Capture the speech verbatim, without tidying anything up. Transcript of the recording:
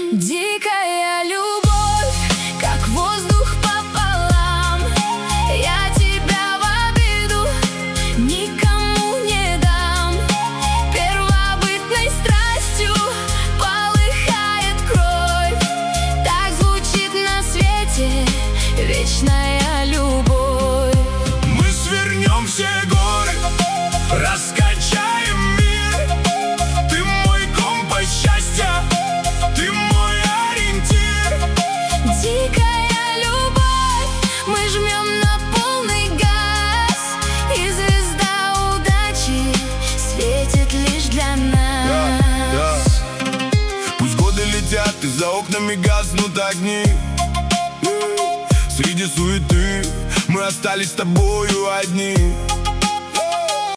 Дикая любовь, как воздух пополам. Я тебя в обиду никому не дам. Первобытной страстью полыхает кровь. Так звучит на свете вечная любовь. Мы свернем все горы, раскачаем мир. Ты мой компас счастья, ты мой ориентир. Дикая любовь, мы жмем на полный газ, и звезда удачи светит лишь для нас. Да, да. Пусть годы летят, и за окнами гаснут огни. Среди суеты мы остались с тобою одни.